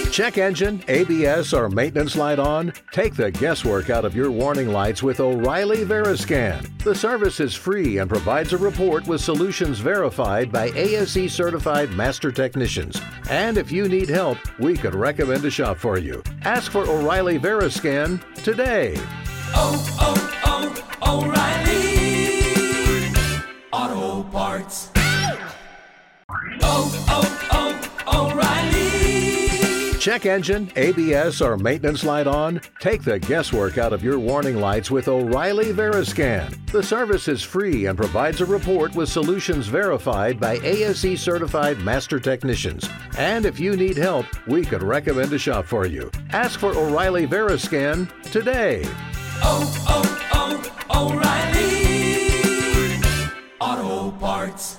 Check engine, ABS, or maintenance light on? Take the guesswork out of your warning lights with O'Reilly Veriscan. The service is free and provides a report with solutions verified by ASE certified master technicians. And if you need help, we could recommend a shop for you. Ask for O'Reilly Veriscan today. O'Reilly Auto Parts. O'Reilly. Check engine, ABS, or maintenance light on? Take the guesswork out of your warning lights with O'Reilly Veriscan. The service is free and provides a report with solutions verified by ASE certified master technicians. And if you need help, we could recommend a shop for you. Ask for O'Reilly Veriscan today. O'Reilly Auto Parts.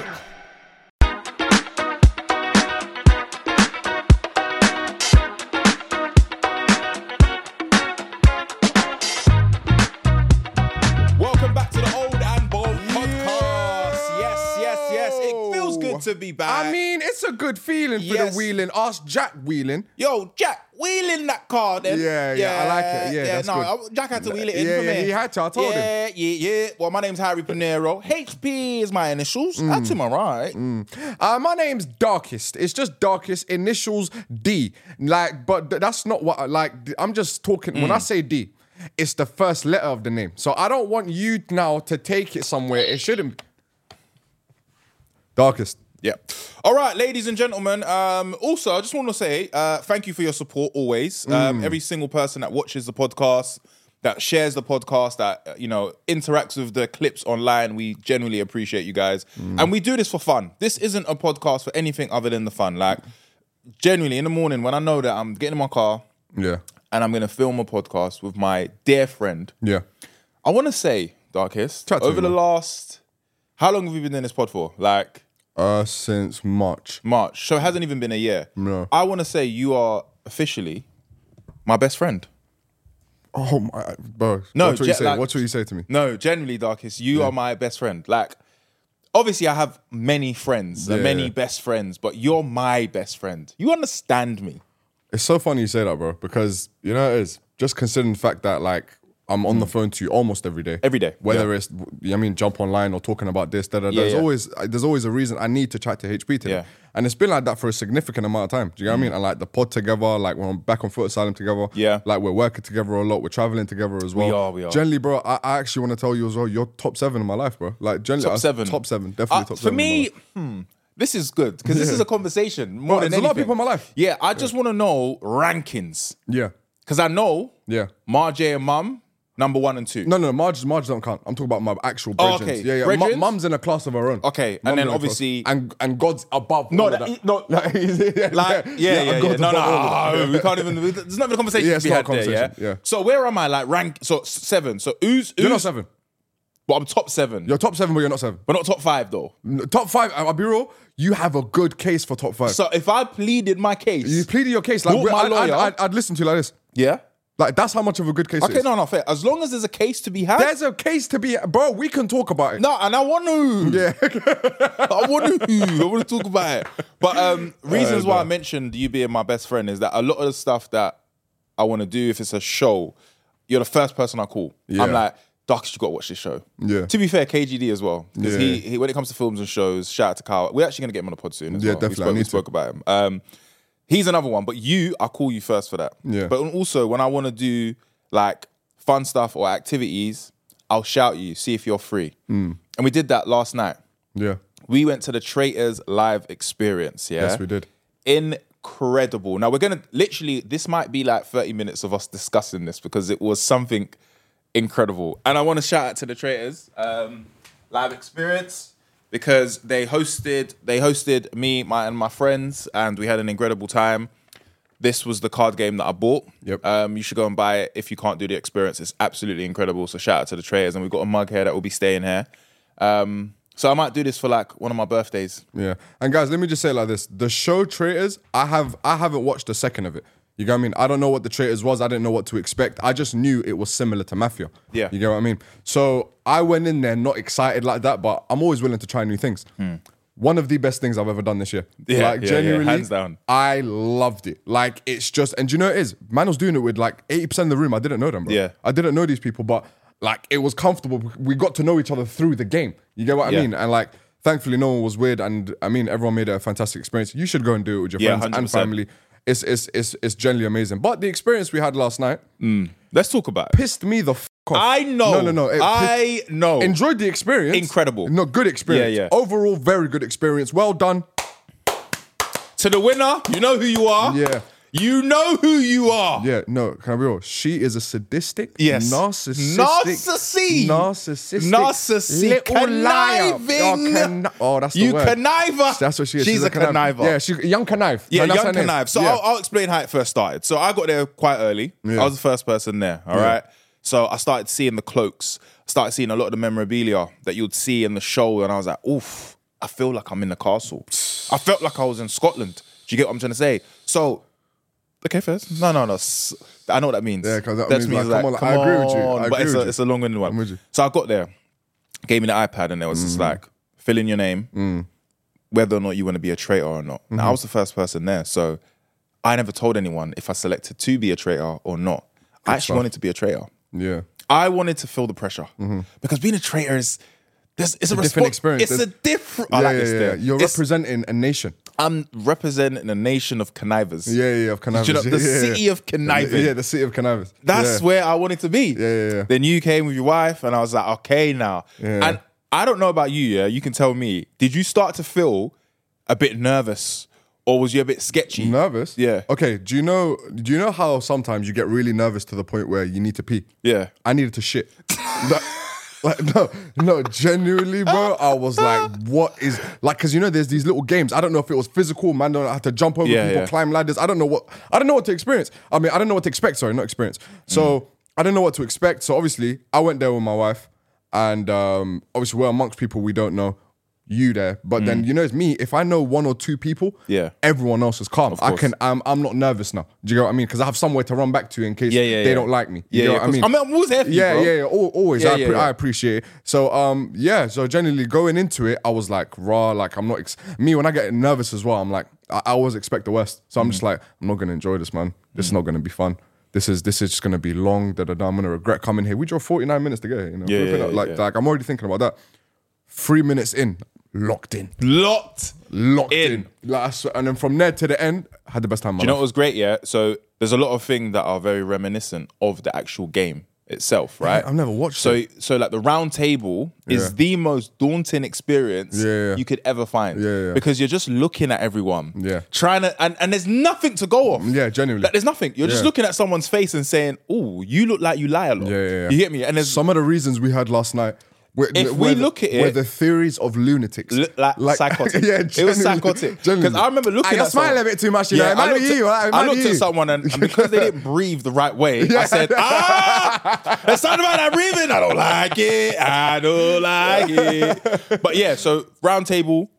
Welcome back to the Old and Bold podcast. Yes. It feels good to be back. I mean, it's a good feeling for Yes. the wheeling. Ask Jack wheeling. Yo, Jack, wheel in that car then. Yeah, I like it. Yeah, that's good. Jack had to wheel it in Yeah, for me. he had to. I told him. Yeah. Well, my name's Harry Pinero. HP is my initials. That's to my right. My name's Darkest. It's just Darkest, initials D. But that's not what I'm just talking. When I say D, it's the first letter of the name. So I don't want you now to take it somewhere. It shouldn't. Darkest. Yeah. All right, ladies and gentlemen. Also, I just want to say thank you for your support always. Every single person that watches the podcast, that shares the podcast, that interacts with the clips online, we genuinely appreciate you guys. And we do this for fun. This isn't a podcast for anything other than the fun. Like, genuinely, in the morning when I know that I'm getting in my car Yeah. and I'm going to film a podcast with my dear friend, Yeah. I want to say, Darkest, Chat to over me, the man. last... How long have we been in this pod for? Like... Since March. March. So it hasn't even been a year. No. I want to say you are officially my best friend. Oh my, bro. No, Watch what you say. Watch what you say to me. No, generally, Darkest, you are my best friend. Like, obviously I have many friends, many best friends, but you're my best friend. You understand me. It's so funny you say that, bro, because you know it is. Just considering the fact that I'm on the phone to you almost every day. Every day. Whether it's jump online or talking about this, there's always a reason I need to chat to HP today. Yeah. And it's been like that for a significant amount of time. Do you know what I mean? And like the pod together, like when I'm back on Foot Asylum together. Yeah. Like we're working together a lot, we're traveling together as well. We are. Generally, bro, I actually want to tell you as well, you're top 7 in my life, bro. Like generally Top 7? Top 7, definitely top 7. For me, this is good because this is a conversation more than there's a lot of anything. people in my life. Yeah, I just want to know rankings Yeah. because I know Yeah. Marjay and Mum, number 1 and 2. No, Marge don't count. I'm talking about my actual Oh, brethrens. okay. Yeah. Brethrens? Mum's in a class of her own. Okay, and Mum's then in a obviously- class. And God's above No, all of that- that. no. Like, God's No, above all of that. we can't even. There's not even a conversation Yeah, to it's be not had a there. Yeah? conversation, yeah. So where am I? Like rank? So 7. So who's? You're not 7. But I'm top 7. You're top 7, but you're not 7. But not top 5 though. Top 5, I'll be real, you have a good case for top 5. So if I pleaded my case, You pleaded your case. Like, Walk my lawyer. I'd listen to you like this. yeah. Like, that's how much of a good case it Okay, is. no, fair. As long as there's a case to be had. There's a case to be... Bro, we can talk about it. No, and I want to. Yeah. I want to talk about it. But reasons why I mentioned you being my best friend is that a lot of the stuff that I want to do, if it's a show, you're the first person I call. Yeah. I'm like, Darkest, you got to watch this show. Yeah. To be fair, KGD as well. Because Yeah. he, when it comes to films and shows, shout out to Kyle. We're actually going to get him on the pod soon as Yeah, well. definitely. I We need to. spoke about him. He's another one. But I call you first for that. Yeah. But also, when I want to do like fun stuff or activities, I'll shout you, see if you're free. And we did that last night. Yeah. We went to the Traitors live experience, yeah? Yes, we did. Incredible. Now, we're going to literally, this might be like 30 minutes of us discussing this because it was something incredible. And I want to shout out to the Traitors live experience because they hosted me and my friends, and we had an incredible time. This was the card game that I bought. Yep. You should go and buy it if you can't do the experience. It's absolutely incredible. So shout out to the Traitors. And we've got a mug here that will be staying here. So I might do this for like one of my birthdays. Yeah. And guys, let me just say it like this. The show Traitors, I haven't watched a second of it. You get what I mean? I don't know what the Traitors was. I didn't know what to expect. I just knew it was similar to Mafia. Yeah. You get what I mean? So I went in there not excited like that, but I'm always willing to try new things. one of the best things I've ever done this year. Yeah, like yeah, genuinely, hands down. I loved it. Like it's just, and do you know what it is? Man was doing it with like 80% of the room. I didn't know them, bro. Yeah. I didn't know these people, but like it was comfortable. We got to know each other through the game. You get what I Yeah. mean? And like, thankfully, no one was weird. And I mean, everyone made it a fantastic experience. You should go and do it with your Yeah, friends and 100%. family. It's genuinely amazing. But the experience we had last night Let's talk about it. pissed me the f off. I know. No. I know. Enjoyed the experience. Incredible. No, good experience. Yeah. Overall, very good experience. Well done. To the winner, you know who you are. Yeah. You know who you are. Yeah, no, can I be real? She is a sadistic, Yes. narcissistic, little liar. conniving. Oh, that's the You word. conniver. That's what she is. She's a conniver. Yeah, she's young connive. Yeah, No, that's young her name. connive. So Yeah. I'll explain how it first started. So I got there quite early. Yeah. I was the first person there. All right. So I started seeing the cloaks. I started seeing a lot of the memorabilia that you'd see in the show, and I was like, oof, I feel like I'm in the castle. I felt like I was in Scotland. Do you get what I'm trying to say? So, okay, first. No. I know what that means. Yeah, 'cause that means like, come on, I agree with you. I But agree with you. it's a long-winded one. I'm with you. So I got there, gave me the iPad, and there was just like, fill in your name, whether or not you want to be a traitor or not. Now, I was the first person there, so I never told anyone if I selected to be a traitor or not. I actually stuff. wanted to be a traitor. Yeah. I wanted to feel the pressure because being a traitor is it's a different experience. It's a different. I like this yeah. there. You're It's- representing a nation. I'm representing a nation of connivers. Yeah, of connivers. Do you know, the Yeah. city of conniving. Yeah, the city of connivers. That's yeah. where I wanted to be. Yeah. Then you came with your wife, and I was like, okay, now. Yeah. And I don't know about you, yeah. You can tell me. Did you start to feel a bit nervous, or was you a bit sketchy? Nervous? Yeah. Okay, do you know how sometimes you get really nervous to the point where you need to pee? Yeah. I needed to shit. No, genuinely, bro. I was like, what is like? Because you know, there's these little games. I don't know if it was physical. Man, don't have to jump over Yeah, people, yeah. climb ladders. I don't know what to experience. I mean, I don't know what to expect. Sorry, not experience. So I don't know what to expect. So obviously, I went there with my wife, and obviously, we're amongst people we don't know. You there, but then you know it's me. If I know one or two people, Yeah. everyone else is calm. I course. can. I'm not nervous now. Do you get what I mean? Because I have somewhere to run back to in case they don't like me. You Yeah, get yeah. what I mean? I'm always here for you, Yeah, bro. yeah, always. Yeah, I yeah. appreciate it. So, so genuinely going into it, I was like, raw. Like, I'm not me when I get nervous as well. I'm like, I always expect the worst. So I'm just like, I'm not gonna enjoy this, man. This is not gonna be fun. This is just gonna be long. I'm gonna regret coming here. We drove 49 minutes to get here. You know, Yeah, Flipping yeah, out. Like, yeah. like I'm already thinking about that. 3 minutes in, locked in. Locked In. Like, I swear, and then from there to the end, I had the best time of my You know life. what was great, yeah? So there's a lot of things that are very reminiscent of the actual game itself, right? I've never watched so, it. So like the round table Yeah. is the most daunting experience Yeah. you could ever find. Yeah. Because you're just looking at everyone. Yeah. Trying to, and there's nothing to go off. Yeah, genuinely. Like, there's nothing. You're just Yeah. looking at someone's face and saying, oh, you look like you lie a lot. Yeah. You get me? And there's Some of the reasons we had last night. If we look at it- were the theories of lunatics, like psychotic. Yeah, It was genuinely, psychotic. genuinely. Because I remember looking You're at someone- smiling a bit too much, you know. It might be you. I looked at someone and because they didn't breathe the right way, I said, there's something about that breathing. I don't like it. I don't like it. But yeah, so round table.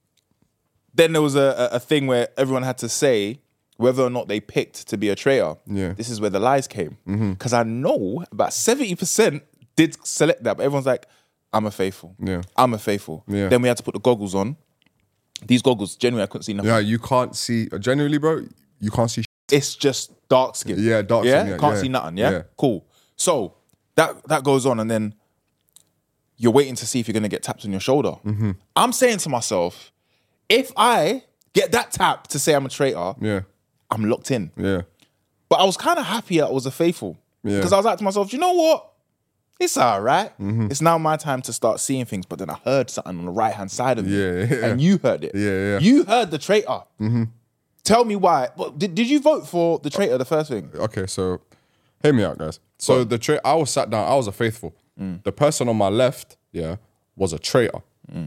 Then there was a thing where everyone had to say whether or not they picked to be a traitor. Yeah. This is where the lies came. Because I know about 70% did select that, but everyone's like, I'm a faithful. Yeah. I'm a faithful. Yeah. Then we had to put the goggles on. These goggles, genuinely, I couldn't see nothing. Yeah, you can't see. Genuinely, bro, you can't see. It's just dark skin. Yeah, dark skin, yeah, Can't yeah, see nothing. Yeah? yeah. Cool. So that goes on, and then you're waiting to see if you're gonna get tapped on your shoulder. Mm-hmm. I'm saying to myself, if I get that tap to say I'm a traitor, Yeah, I'm locked in. yeah, But I was kind of happy I was a faithful. Yeah. Because I was like to myself, you know what? It's all right. Mm-hmm. It's now my time to start seeing things. But then I heard something on the right-hand side of me. Yeah. And you heard it. Yeah. You heard the traitor. Tell me why. Well, did you vote for the traitor, the first thing? Okay, so hear me out, guys. So I was sat down. I was a faithful. The person on my left, was a traitor.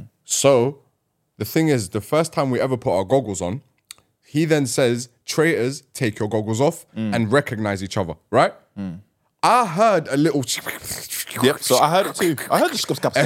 So the thing is, the first time we ever put our goggles on, he then says, "Traitors, take your goggles off and recognize each other." Right? I heard a little. Yep. So I heard it too. I heard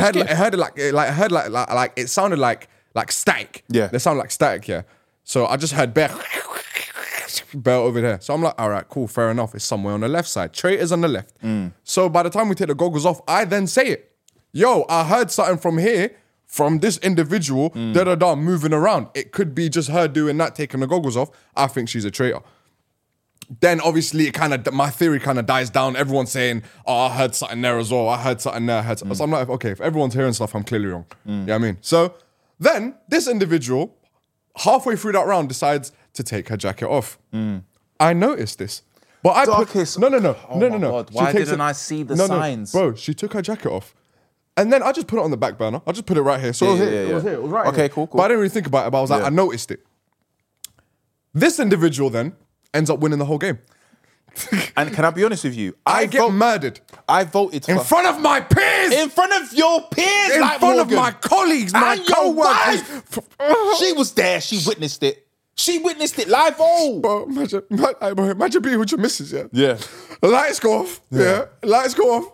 It sounded like static. Yeah. They sound like static. Yeah. So I just heard bear over there. So I'm like, all right, cool, fair enough. It's somewhere on the left side. Traitors on the left. So by the time we take the goggles off, I then say it. Yo, I heard something from here from this individual, moving around. It could be just her doing that, taking the goggles off. I think she's a traitor. Then obviously my theory kind of dies down. Everyone's saying, oh, I heard something there as well. I heard something there. So I'm like, okay, if everyone's hearing stuff, I'm clearly wrong. You know what I mean? So then this individual, halfway through that round, decides to take her jacket off. I noticed this. But I Darkest. No. Oh my God. Why didn't I see the signs? Bro, she took her jacket off. And then I just put it on the back burner. I just put it right here. So it was here. It was here. It was right here. Okay, cool. But I didn't really think about it. But I was like, I noticed it. This individual then ends up winning the whole game. And can I be honest with you? I get murdered. I voted for... In front of my peers! In front of your peers! In front of my colleagues, my and your co-workers. wife! She was there. She witnessed it. She witnessed it live. Oh! Bro, imagine being with your missus, yeah? Yeah. Lights go off. Yeah. Lights go off.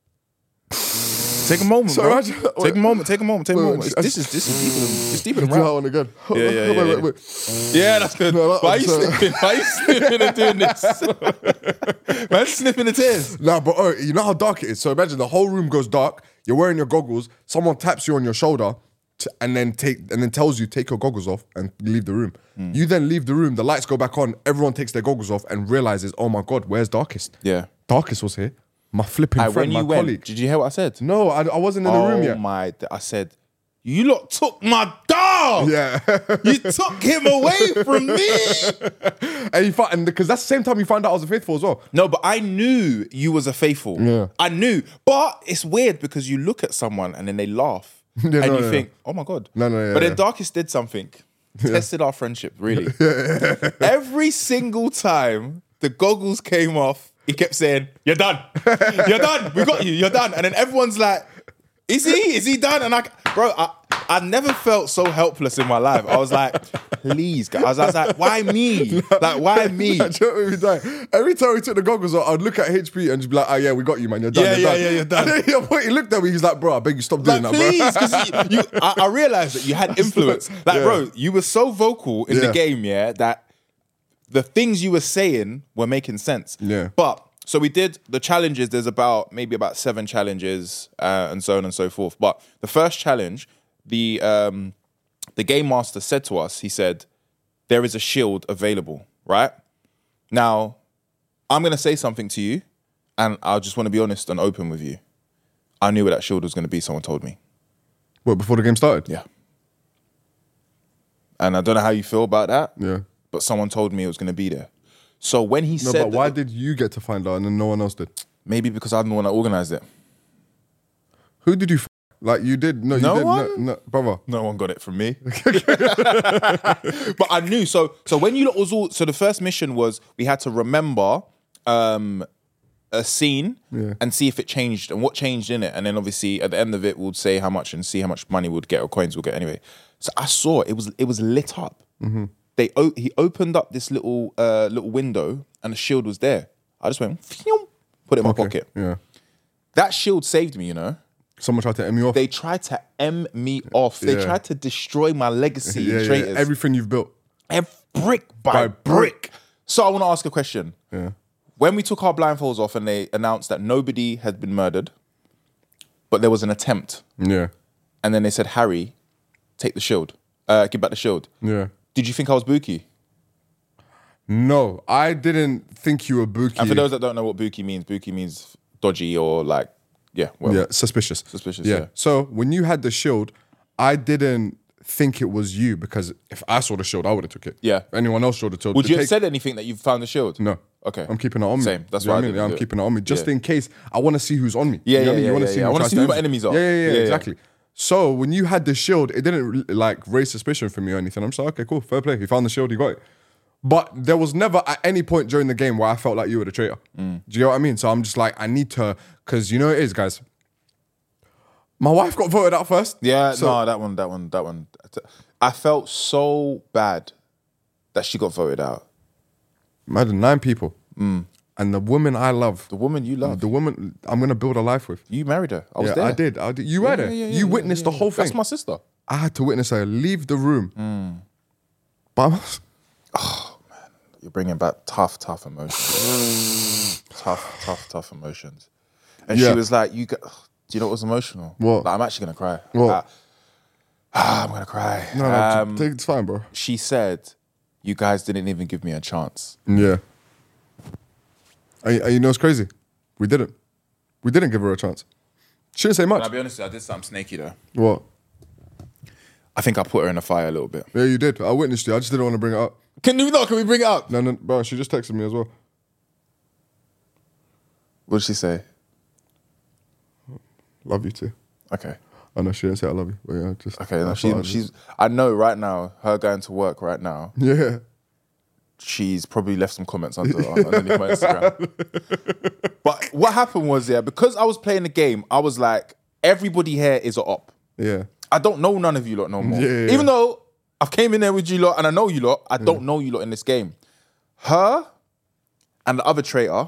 Take a moment, bro. Imagine, Take a moment. This is deeper than Do that rap. one again. Wait. Yeah, that's good. No, Why are you sniffing? Why are you sniffing and doing this? Man, sniffing the tears. Nah, but you know how dark it is. So imagine the whole room goes dark. You're wearing your goggles. Someone taps you on your shoulder, and then tells you take your goggles off and leave the room. You then leave the room. The lights go back on. Everyone takes their goggles off and realizes, oh my God, where's Darkest? Yeah. Darkest was here. My flipping friend, When my you went, colleague. did you hear what I said? No, I wasn't in the room yet. Oh my! I said, you lot took my dog. Yeah. You took him away from me. And because that's the same time you found out I was a faithful as well. No, but I knew you was a faithful. Yeah. I knew. But it's weird because you look at someone and then they laugh. Yeah, and no, you no, think, oh my God. No, But then Darkest did something. Tested our friendship, really. Every single time the goggles came off, he kept saying, you're done. You're done. We got you. You're done. And then everyone's like, is he? Is he done? And I never felt so helpless in my life. I was like, please, guys. I was like, why me? Like, why me? Every time we took the goggles off, I'd look at HP and just be like, oh yeah, we got you, man. You're done. Yeah, you're done. you're done. And then he looked at me, he's like, bro, I beg you stop doing Like, that, bro. please, because I realized that you had influence. Like, bro, you were so vocal in the game, that the things you were saying were making sense. Yeah. But so we did the challenges. There's maybe about 7 challenges and so on and so forth. But the first challenge, the game master said to us, he said, there is a shield available, right? Now, I'm going to say something to you, and I just want to be honest and open with you. I knew where that shield was going to be. Someone told me. What, before the game started? Yeah. And I don't know how you feel about that. Yeah. But someone told me it was going to be there. So when he said... No, but why did you get to find out and then no one else did? Maybe because I'm the one that organised it. Who did you Like you did? No, you No did. one? No, brother. No one got it from me. But I knew. So when you lot was all... So the first mission was we had to remember a scene and see if it changed and what changed in it. And then obviously at the end of it, we'd say how much and see how much money we'd get or coins we'd get anyway. So I saw it was lit up. Mm-hmm. He opened up this little window and the shield was there. I just went, phew, put it in my pocket. Yeah. That shield saved me, you know. Someone tried to M you off. They tried to M me off. They tried to destroy my legacy in traitors. Everything you've built. Brick by brick. So I want to ask a question. Yeah. When we took our blindfolds off and they announced that nobody had been murdered, but there was an attempt. Yeah. And then they said, Harry, take the shield. Give back the shield. Yeah. Did you think I was Buki? No, I didn't think you were Buki. And for those that don't know what Buki means dodgy or like, suspicious. Suspicious, yeah. So when you had the shield, I didn't think it was you because if I saw the shield, I would have took it. Yeah. If anyone else saw the shield. Would you have said anything that you found the shield? No. Okay. I'm keeping it on me. Same. That's You know why what I mean. I'm keeping it on me just in case. I want to see who's on me. Yeah, you know what I mean? You want to see I want to see who my enemies are. Yeah, exactly. So when you had the shield, it didn't like raise suspicion for me or anything. I'm just like, okay, cool, fair play. You found the shield, you got it. But there was never at any point during the game where I felt like you were the traitor. Do you know what I mean? So I'm just like, I need to, because you know it is, guys. My wife got voted out first. Yeah, so, no, that one. I felt so bad that she got voted out. Imagine 9 people. And the woman I love. The woman you love. The woman I'm going to build a life with. You married her. I was there. I did. You were there. You witnessed the whole thing. That's my sister. I had to witness her leave the room. But I was... Oh, man. You're bringing back tough emotions. tough emotions. And she was like, do you know what was emotional? What? Like, I'm actually going to cry. What? I'm gonna cry. No, it's fine, bro. She said, "You guys didn't even give me a chance." Yeah. And you know what's crazy? We didn't give her a chance. She didn't say much. I'll be honest, I did something snaky though. What? I think I put her in the fire a little bit. Yeah, you did. I witnessed you. I just didn't want to bring it up. Can we bring it up? No, bro. She just texted me as well. What did she say? Love you too. Okay. I know she didn't say I love you, but yeah, just Okay. I No, thought I'd she's. I know right now. Her going to work right now. yeah. She's probably left some comments underneath my Instagram. But what happened was, because I was playing the game, I was like, everybody here is a op. Yeah. I don't know none of you lot no more. Yeah. Even though I've came in there with you lot and I know you lot, I don't know you lot in this game. Her and the other traitor,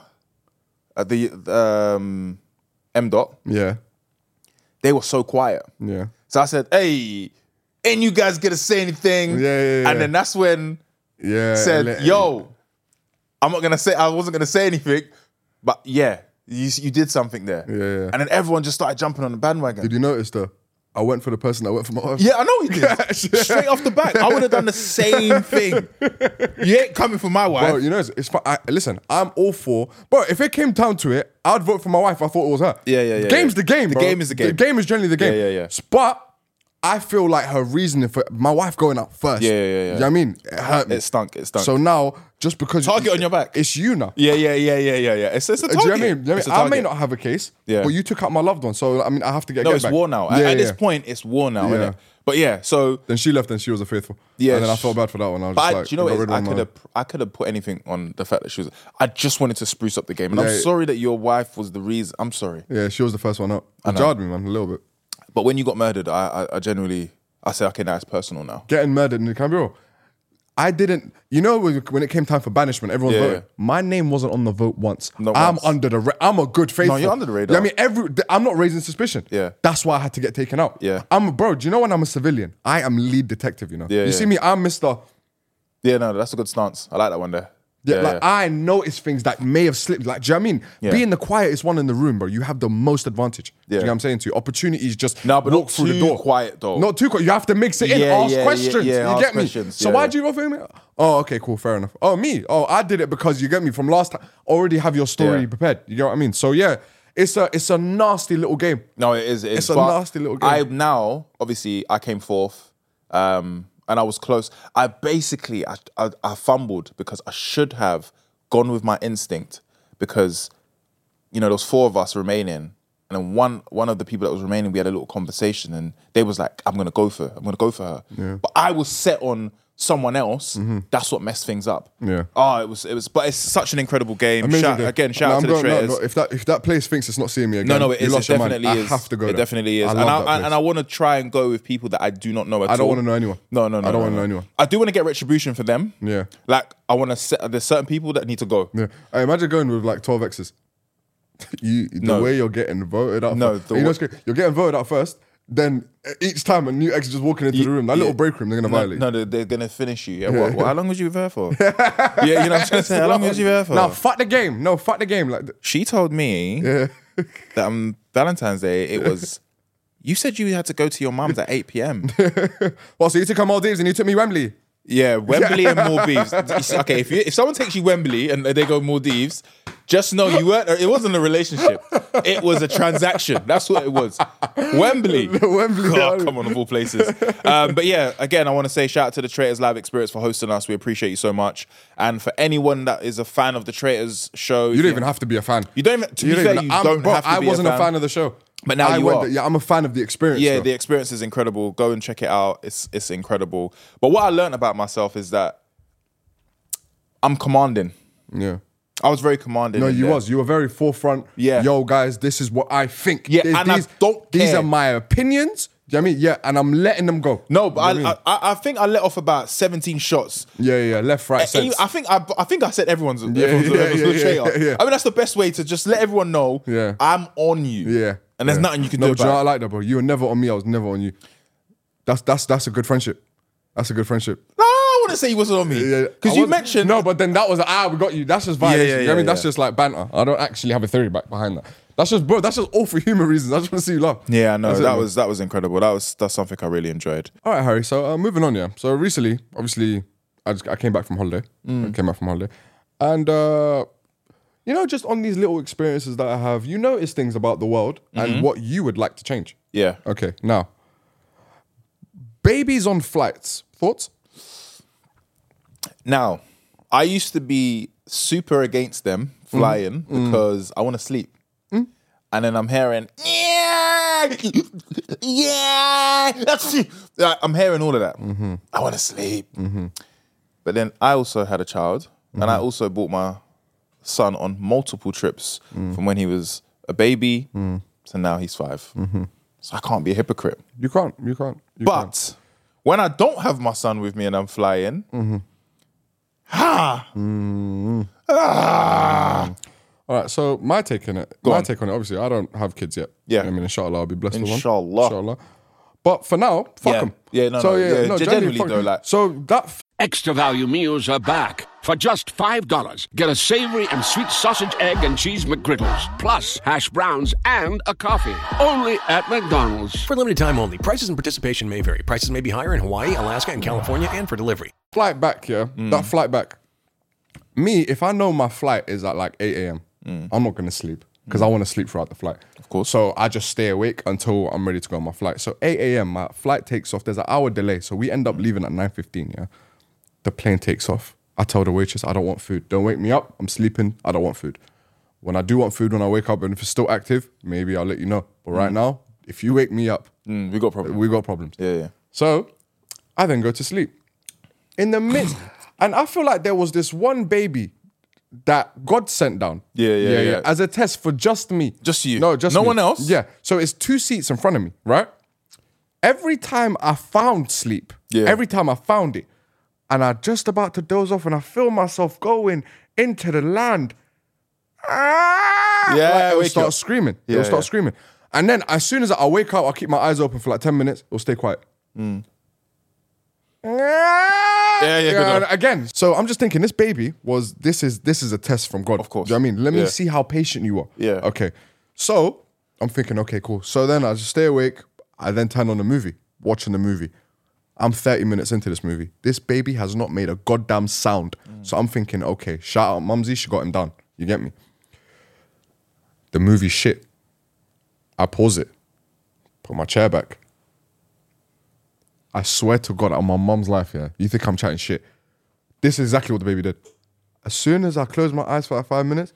the M. Dot, Yeah. they were so quiet. Yeah. So I said, hey, ain't you guys gonna say anything? Yeah. And then that's when Yeah. said, yo, I wasn't gonna say anything, but yeah, you did something there. Yeah. And then everyone just started jumping on the bandwagon. Did you notice though? I went for the person that went for my wife. Yeah, I know you did. Straight off the back, I would have done the same thing. You ain't coming for my wife. Bro, you know, it's fine. Listen, I'm all for. Bro, if it came down to it, I'd vote for my wife. I thought it was her. Yeah. The game's the game, The bro. game is the game. The game is generally the game. Yeah. But I feel like her reasoning for my wife going out first. Yeah. You know what I mean? It hurt me. It stunk. So now, just because Target on your back. it's you now. Yeah. It's a target. Do you know what I mean? It's a I may target. not have a case, Yeah. but you took out my loved one. So, I mean, I have to get No, get it's back. war now. Yeah, At this yeah. point, it's war now, Yeah. innit? But yeah, so Then she left and she was a faithful. Yeah, And then I felt bad for that one. I was But just I, like, do you know got what? rid It of is? my- I could have put anything on the fact that she was. I just wanted to spruce up the game, and Yeah. I'm sorry that your wife was the reason. I'm sorry, Yeah, she was the first one up. It jarred me, man, a little bit. but when you got murdered, I genuinely said, okay, now it's personal now. Getting murdered in the camera. I didn't, you know, when it came time for banishment, everyone Yeah, voted. yeah. My name wasn't on the vote once. Not I'm once. under I'm a good faithful. No, you're under the radar. You know what I mean, I'm not raising suspicion. Yeah. That's why I had to get taken out. Yeah. Bro, do you know when I'm a civilian? I am lead detective, you know? Yeah, you yeah. see me, I'm Mr. Yeah, no, that's a good stance. I like that one there. Yeah, I notice things that may have slipped. Like, do you know what I mean? Yeah. Being the quietest one in the room, bro, you have the most advantage. Do you Yeah. know what I'm saying to you? Opportunities just No, but walk not through the too door. quiet though. Not too quiet. You have to mix it in. Yeah, Ask yeah, questions. yeah, you ask get me? questions. So Yeah, why'd you go for me? Oh, okay, cool, fair enough. Oh, me? Oh, I did it because you get me from last time. Already have your story Yeah. prepared. You know what I mean? So yeah, it's a nasty little game. No, it is. It's a But nasty little game. I now, obviously, I came fourth, and I was close. I basically, I fumbled because I should have gone with my instinct because, you know, there was 4 of us remaining, and then one of the people that was remaining, we had a little conversation, and they was like, "I'm gonna go for her." Yeah. But I was set on someone else. That's what messed things up. Yeah. Oh, it was. But it's such an incredible game. Amazing Shout game. out No, to I'm the going- traitors. no, if that place thinks it's not seeing me again, No, it you is. It lost your mind. definitely is. I have to go It there. definitely is. I And love that I place. want to try and go with people that I do not know at all. I don't want to know anyone. No. I don't want to know anyone. I do want to get retribution for them. Yeah. Like, I want to set, there's certain people that need to go. Yeah. Hey, imagine going with like 12 exes. The No. way you're getting voted out. No, first. You know what's great? You're getting voted out first. Then each time a new ex is just walking into the room, that little break room, they're gonna violate. No, they're going to finish you. Yeah. What, how long was you there for? Yeah, you know what I'm trying to say? How long was you there for? No, fuck the game. No, fuck the game. Like, She told me that on Valentine's Day, it was, you said you had to go to your mum's at 8 p.m. well, so you took her Maldives and you took me Wembley. Yeah, Wembley and Maldives. Okay, if someone takes you Wembley and they go Maldives, just know you weren't. It wasn't a relationship. It was a transaction. That's what it was. Wembley. Wembley. Oh, come on, of all places. But yeah, again, I want to say shout out to the Traitors Live Experience for hosting us. We appreciate you so much. And for anyone that is a fan of the Traitors show, You don't even have to be a fan. You don't even. To be fair, you don't bro, have to I be wasn't a fan of the show. But now I you went are. there- yeah, I'm a fan of the experience. Yeah, though. the experience is incredible. Go and check it out. It's incredible. But what I learned about myself is that I'm commanding. yeah. I was very commanding. No, in you there. was. You were very forefront. Yeah. Yo, guys, this is what I think. Yeah, and I don't These care. are my opinions. Do you know what I mean? Yeah, and I'm letting them go. No, but You know what I think I let off about 17 shots. Yeah, left, right, sense. I think I said everyone's a yeah, traitor. yeah. I mean, that's the best way to just let everyone know. Yeah. I'm on you. Yeah. and there's yeah. nothing you can no, do but you know what I about it. like that, bro. You were never on me. I was never on you. That's a good friendship. That's a good friendship. No, I wouldn't say he wasn't on me Yeah, because I you wasn't- mentioned no, but then that was we got you. That's just violation. Yeah, You know what I mean, yeah. that's just like banter. I don't actually have a theory behind that. That's just all for human reasons. I just want to see you laugh. Yeah, I know. That's it, man. That was incredible. That's something I really enjoyed. All right, Harry. So moving on, yeah. So recently, obviously, I came back from holiday. I came back from holiday, and you know, just on these little experiences that I have, you notice things about the world and what you would like to change. Yeah. Okay, now, babies on flights. Thoughts? Now, I used to be super against them flying because I want to sleep. And then I'm hearing, I'm hearing all of that. I want to sleep. But then I also had a child and I also brought my son on multiple trips from when he was a baby to now he's 5. So I can't be a hypocrite. You can't. But when I don't have my son with me and I'm flying, All right, so my take on it. Obviously, I don't have kids yet. Yeah. I mean, inshallah, I'll be blessed with one. Inshallah. But for now, fuck Yeah. them. Yeah, no. Genuinely fuck though, 'em. like- So that Extra value meals are back. For just $5, get a savory and sweet sausage, egg, and cheese McGriddles, plus hash browns and a coffee. Only at McDonald's. For limited time only. Prices and participation may vary. Prices may be higher in Hawaii, Alaska, and California, and for delivery. flight back, that flight back. Me, if I know my flight is at like 8 a.m., I'm not going to sleep because I want to sleep throughout the flight. Of course. So I just stay awake until I'm ready to go on my flight. So 8 a.m., my flight takes off. There's an hour delay. So we end up leaving at 9:15, yeah? The plane takes off. I tell the waitress, I don't want food. Don't wake me up. I'm sleeping. I don't want food. When I do want food, when I wake up, and if it's still active, maybe I'll let you know. But right now, if you wake me up, we got problems. we got problems. Yeah. So I then go to sleep. In the midst, and I feel like there was this one baby that God sent down. Yeah. As a test for just me. Just you? No, just No me. one else? Yeah. So it's 2 seats in front of me, right? Every time I found sleep, every time I found it, and I just about to doze off and I feel myself going into the land. Yeah, it will wake start up. screaming. It Yeah, will start yeah. screaming. And then as soon as I wake up, I'll keep my eyes open for like 10 minutes. It'll stay quiet. Good one. Again, so I'm just thinking, this baby this is a test from God. Of course. Do you know what I mean? Let me Yeah. see how patient you are. Yeah. Okay. So I'm thinking, okay, cool. So then I just stay awake. I then turn on the movie, watching the movie. I'm 30 minutes into this movie. This baby has not made a goddamn sound. So I'm thinking, okay, shout out Mumsy, she got him done. You get me? The movie's shit. I pause it, put my chair back. I swear to God, on my mum's life, yeah, you think I'm chatting shit. This is exactly what the baby did. As soon as I close my eyes for like 5 minutes,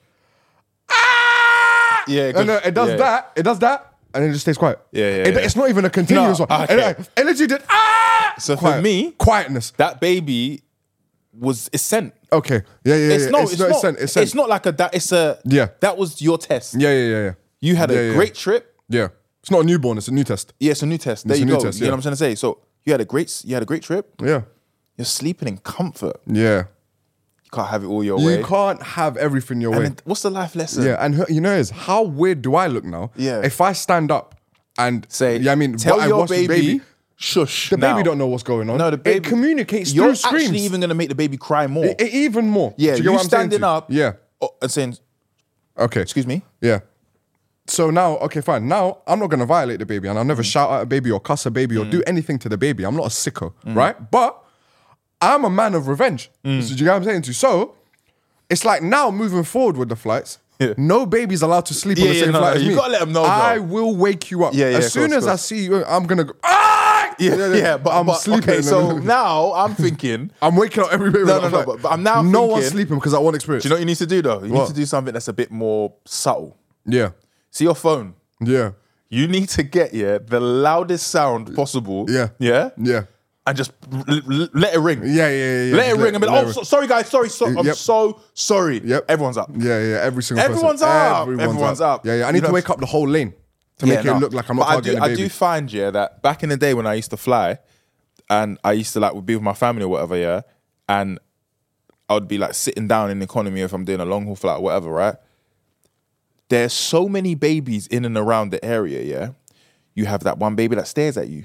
Yeah, and it does that, and it just stays quiet. Yeah. It's not even a continuous No, one. okay. And literally did, So for quiet. me, quietness. that baby is sent. Okay, yeah. It's not. It's sent. It's not like a that. It's a. Yeah. That was your test. Yeah. You had a Yeah. great trip. Yeah. It's not a newborn, it's a new test. Yeah, it's a new test. There It's a you new go. test, You know yeah. what I'm trying to say. So you had a great trip. Yeah. You're sleeping in comfort. Yeah. You can't have it all your way. You can't have everything your And way. then what's the life lesson? Yeah, and you know is how weird do I look now? Yeah. If I stand up and Say, yeah, I mean, tell I your watch the baby, shush. the now. baby don't know what's going on. No, the baby it communicates You're through screams. actually even gonna make the baby cry more. Even more. yeah, Do you you get what I'm saying standing to you? up. Yeah. And saying, Okay. "Excuse me." Yeah. So now, okay, fine. Now I'm not gonna violate the baby, and I'll Mm. never shout at a baby or cuss a baby or do anything to the baby. I'm not a sicko, right? But I'm a man of revenge. Mm. So do you get what I'm saying to you? So it's like now moving forward with the flights. Yeah. No baby's allowed to sleep on Yeah, the yeah, same no, flight no, as you me. gotta let 'em know, bro. I will wake you up. Yeah, as soon as I course. see you, I'm gonna go. Ah! Yeah, but I'm sleeping. Okay, in the so middle. now I'm thinking. I'm waking up every baby. No, on no, the flight. but I'm now no one's thinking- sleeping because I want experience. Do you know what you need to do though? You What? need to do something that's a bit more subtle. Yeah, See your phone. yeah, You need to get the loudest sound possible. yeah, Yeah. yeah. And just let it ring. Yeah. Let it ring and be like, let oh, it ring. sorry guys, sorry, I'm Yep. so sorry. Yep. Everyone's up. Yeah, every single Everyone's person. up. Everyone's up. Yeah. I You need to know- wake up the whole lane to make it look like I'm not But targeting a I baby. do find, that back in the day when I used to fly and I used to be with my family or whatever, and I would be like sitting down in economy if I'm doing a long haul flight or whatever, right? There's so many babies in and around the area, You have that one baby that stares at you.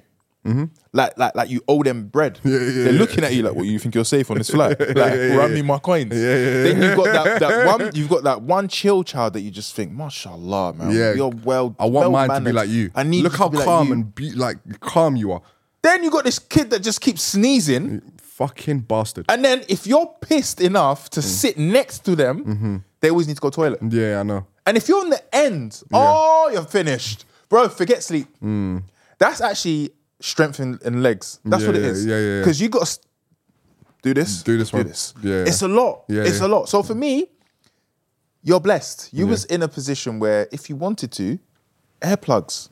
like you owe them bread. They're looking at you like, "What, you think you're safe on this flight? Like, run me my coins." Then you've got that one. You've got that one chill child that you just think, "Mashallah, man, you're well." I want mine to well-mannered. be like you. I need Look you how to be calm like you. and calm you are. Then you got this kid that just keeps sneezing. Fucking bastard. And then if you're pissed enough to sit next to them, they always need to go toilet. Yeah, I know. And if you're on the end, you're finished. Bro, forget sleep. That's actually strength in legs. That's what it is. Yeah. Because you got to do this. Do this one. Yeah. It's a lot. Yeah, It's yeah. a lot. So for me, you're blessed. You was in a position where if you wanted to, earplugs.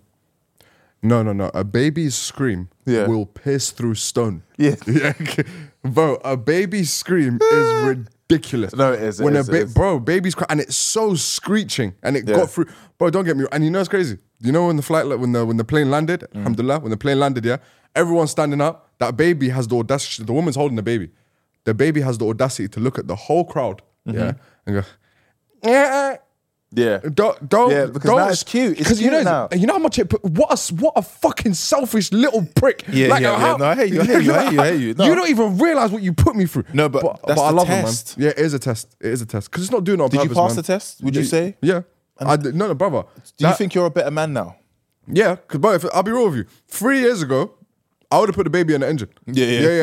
No. A baby's scream will pierce through stone. Yeah. Bro, a baby's scream is ridiculous. No, it is, it When is, it is. Bro, baby's cry, and it's so screeching, and it got through. Bro, don't get me wrong. And you know it's crazy. You know when the flight, when the plane landed, alhamdulillah, when the plane landed, everyone's standing up. That baby has the audacity. The woman's holding the baby. The baby has the audacity to look at the whole crowd, and go, Yeah. Don't. Yeah, because now it's cute. It's Because cute now. you know how much it. What a fucking selfish little prick. Yeah. No, I hear you. No. You don't even realize what you put me through. No, but that's I the love test. it, man. Yeah, it is a test. It is a test because it's not doing it on Did purpose. you pass man. the test? Would you say? Yeah. No, brother. Do you think you're a better man now? Yeah, because bro, I'll be real with you. 3 years ago, I would have put the baby in the engine. Yeah.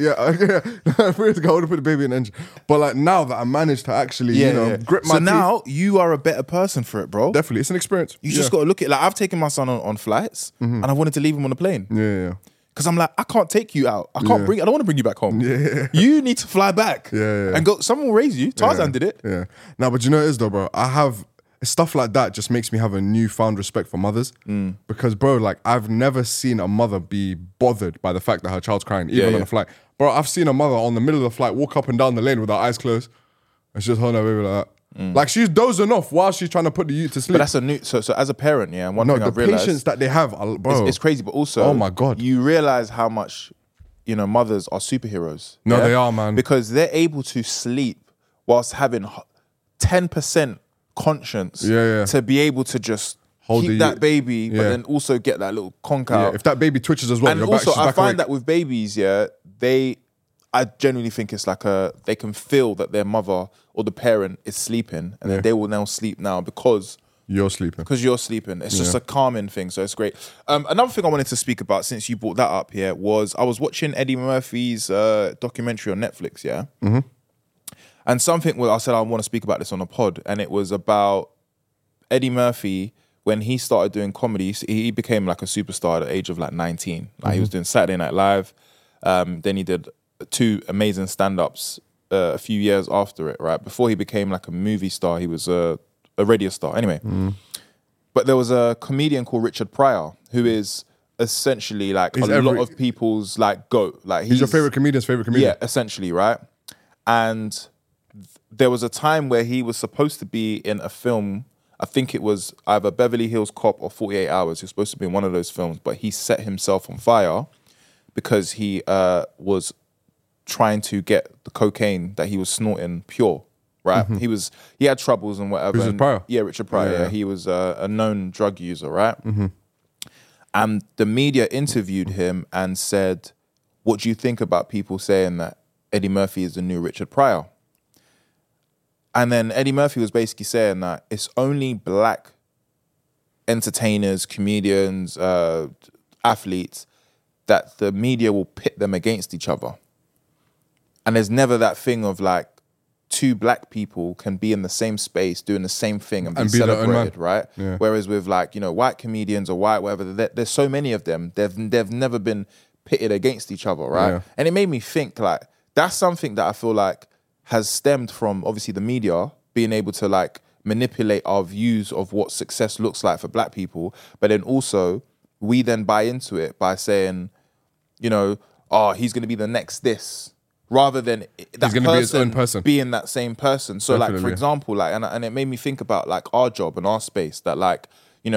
3 years ago, I would have put the baby in the engine. But like now that I managed to actually, grip my So teeth, now you are a better person for it, bro. definitely, it's an experience. You just got to look at, like, I've taken my son on flights and I wanted to leave him on the plane. Yeah. Because I'm like, I can't take you out. I don't want to bring you back home. You need to fly back. And go, someone will raise you. Tarzan did it. Yeah. No, but you know what it is though, bro? I have stuff like that just makes me have a newfound respect for mothers. Because, bro, like I've never seen a mother be bothered by the fact that her child's crying, even on a flight. Bro, I've seen a mother on the middle of the flight walk up and down the lane with her eyes closed. And she's just holding her baby like that. Like she's dozing off while she's trying to put the youth to sleep. But that's a new, so as a parent, one thing the I've realized. patience that they have, bro. It's crazy, but also, Oh my God. you realize how much, mothers are superheroes. No, they are, man. Because they're able to sleep whilst having 10% conscience to be able to just Hold keep the that youth. baby, but Yeah. then also get that little conch Yeah, out. if that baby twitches as well, And you're also, she's I back find awake. that with babies, I genuinely think it's like they can feel that their mother or the parent is sleeping, and then they will now sleep now because You're sleeping. you're sleeping. It's just a calming thing, so it's great. Another thing I wanted to speak about, since you brought that up here, was I was watching Eddie Murphy's documentary on Netflix, and something I said I want to speak about this on a pod, and it was about Eddie Murphy. When he started doing comedy, he became like a superstar at the age of like 19. Like he was doing Saturday Night Live. Then he did 2 amazing stand-ups a few years after it, right? Before he became like a movie star, he was a radio star. Anyway, but there was a comedian called Richard Pryor, who is essentially like He's a lot of people's like GOAT. Like He's your favorite comedian's favorite comedian. yeah, essentially, right? And there was a time where he was supposed to be in a film. I think it was either Beverly Hills Cop or 48 Hours. He was supposed to be in one of those films, but he set himself on fire because he was trying to get the cocaine that he was snorting pure, right? He had troubles and whatever. Richard Pryor? Yeah, Richard Pryor. Yeah. Yeah. He was a known drug user, right? And the media interviewed him and said, "What do you think about people saying that Eddie Murphy is the new Richard Pryor?" And then Eddie Murphy was basically saying that it's only black entertainers, comedians, athletes that the media will pit them against each other. And there's never that thing of like 2 black people can be in the same space doing the same thing and be be their own man. celebrated, right? Yeah. Whereas with like, white comedians or white whatever, there's so many of them, they've never been pitted against each other, right? Yeah. And it made me think like, that's something that I feel like has stemmed from obviously the media being able to like manipulate our views of what success looks like for black people, but then also we then buy into it by saying, he's going to be the next this, rather than that gonna be his own person. being that same person. So like, for Definitely. example, like, and it made me think about like our job and our space that like,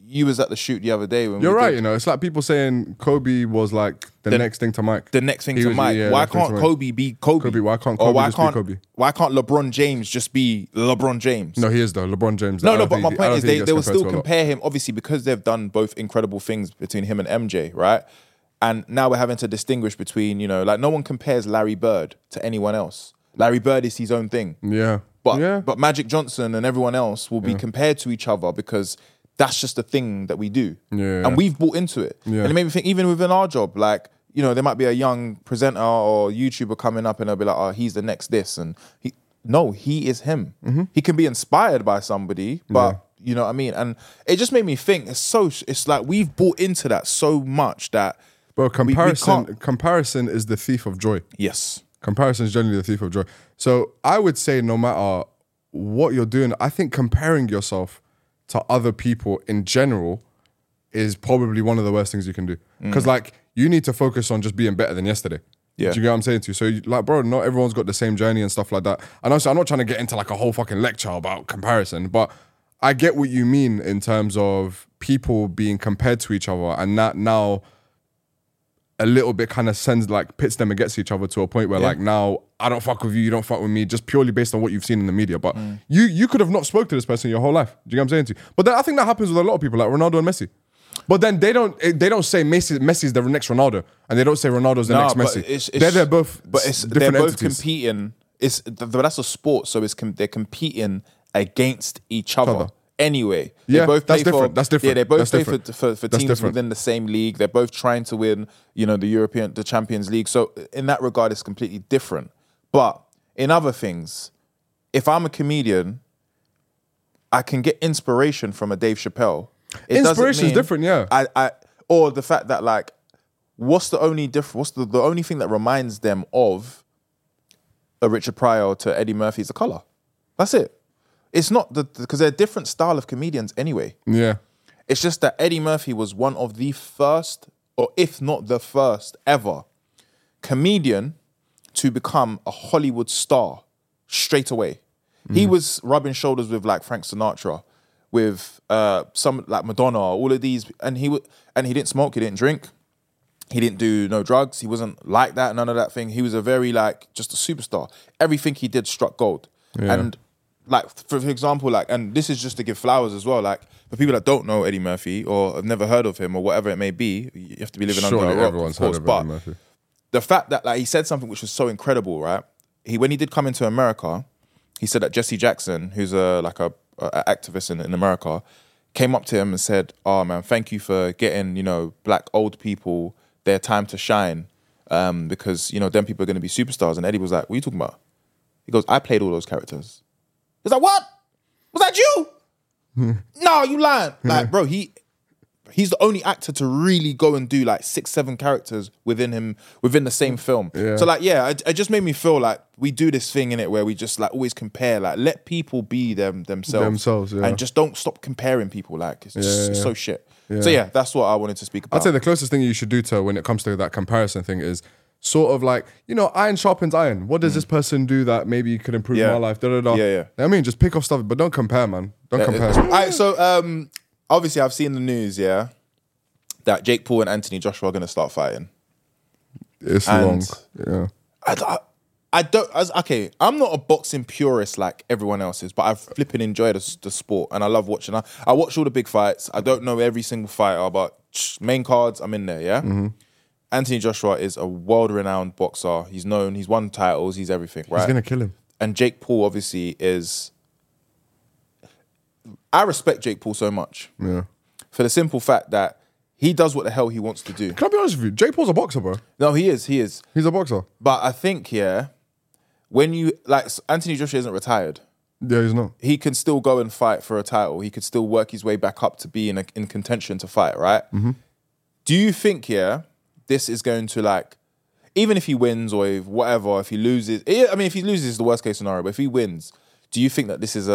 you was at the shoot the other day when You're we right, did you know. It's like people saying Kobe was like the next thing to Mike. the next thing He to was- Mike. yeah, Why next thing to can't Mike. Kobe be Kobe? Kobe, why can't Or Kobe why just be can't Kobe? Why can't LeBron James just be LeBron James? No, he is though. LeBron James. No, I don't but think my he- I point don't is think he they gets will compared still to a lot. compare him, obviously, because they've done both incredible things between him and MJ, right? And now we're having to distinguish between, you know, like no one compares Larry Bird to anyone else. Larry Bird is his own thing. Yeah. But yeah. but Magic Johnson and everyone else will be compared to each other because that's just the thing that we do. Yeah. And we've bought into it. Yeah. And it made me think, even within our job, like, you know, there might be a young presenter or YouTuber coming up and they'll be like, oh, he's the next this. And he is him. He can be inspired by somebody, but you know what I mean? And it just made me think, it's like we've bought into that so much that Bro, we comparison can't- is the thief of joy. yes. Comparison is generally the thief of joy. So I would say no matter what you're doing, I think comparing yourself to other people in general is probably one of the worst things you can do. Because like you need to focus on just being better than yesterday. Yeah. Do you get what I'm saying to you? So like, bro, not everyone's got the same journey and stuff like that. And also, I'm not trying to get into like a whole fucking lecture about comparison, but I get what you mean in terms of people being compared to each other and that now a little bit kind of sends like pits them against each other to a point where like now I don't fuck with you, you don't fuck with me, just purely based on what you've seen in the media. But you could have not spoke to this person your whole life. Do you get what I'm saying to you? But then I think that happens with a lot of people like Ronaldo and Messi. But then they don't say Messi's the next Ronaldo and they don't say Ronaldo's the next but Messi. They're both they're different both entities. competing. But that's a sport, so they're competing against each other. Anyway, Yeah, they both that's play different. For, That's different. Yeah, they both That's play different. for That's teams different. within the same league. They're both trying to win, you know, the Champions League. So in that regard, it's completely different. But in other things, if I'm a comedian, I can get inspiration from a Dave Chappelle. It doesn't Inspiration is mean different, yeah. Or the fact that like, what's the only thing that reminds them of a Richard Pryor to Eddie Murphy is the color. That's it. It's not because they're a different style of comedians anyway. Yeah. It's just that Eddie Murphy was one of the first, or if not the first ever, comedian to become a Hollywood star straight away. He was rubbing shoulders with like Frank Sinatra, with some like Madonna, all of these, and he didn't smoke, he didn't drink, he didn't do no drugs, he wasn't like that, none of that thing. He was a very like just a superstar. Everything he did struck gold, and like for example, like, and this is just to give flowers as well, like for people that don't know Eddie Murphy or have never heard of him or whatever it may be, you have to be living Surely under a rock, everyone's of course, heard of but Eddie Murphy. the fact that like he said something which was so incredible, right? When he did come into America, he said that Jesse Jackson, who's a activist in America, came up to him and said, "Oh man, thank you for getting, you know, black old people their time to shine, because you know them people are going to be superstars." And Eddie was like, "What are you talking about?" He goes, "I played all those characters." He's like, "What? Was that you?" No, you lying. Like, bro, he's the only actor to really go and do like 6-7 characters within the same film. Yeah. So like, yeah, it just made me feel like we do this thing in it where we just like always compare, like let people be themselves, yeah. and just don't stop comparing people. Like it's just it's so shit. Yeah. So yeah, that's what I wanted to speak about. I'd say the closest thing you should do to when it comes to that comparison thing is sort of like, you know, iron sharpens iron. What does this person do that maybe could improve Yeah. my life? Da, da, da. Yeah. I mean, just pick off stuff, but don't compare, man. Don't compare. All right, so obviously I've seen the news, yeah, that Jake Paul and Anthony Joshua are going to start fighting. It's And- long. Yeah. Okay, I'm not a boxing purist like everyone else is, but I flipping enjoy the sport and I love watching. I watch all the big fights. I don't know every single fighter, but main cards, I'm in there, yeah? Mm-hmm. Anthony Joshua is a world-renowned boxer. He's known, he's won titles, he's everything, right? He's going to kill him. And Jake Paul obviously is... I respect Jake Paul so much Yeah. for the simple fact that he does what the hell he wants to do. Can I be honest with you? Jake Paul's a boxer, bro. No, he is. He's a boxer. But I think, yeah, when you, like, Anthony Joshua isn't retired. Yeah, he's not. He can still go and fight for a title. He could still work his way back up to be in contention to fight, right? Mm-hmm. Do you think, yeah, this is going to, like, even if he wins or if whatever, if he loses, I mean, if he loses, it's the worst case scenario, but if he wins, do you think that this is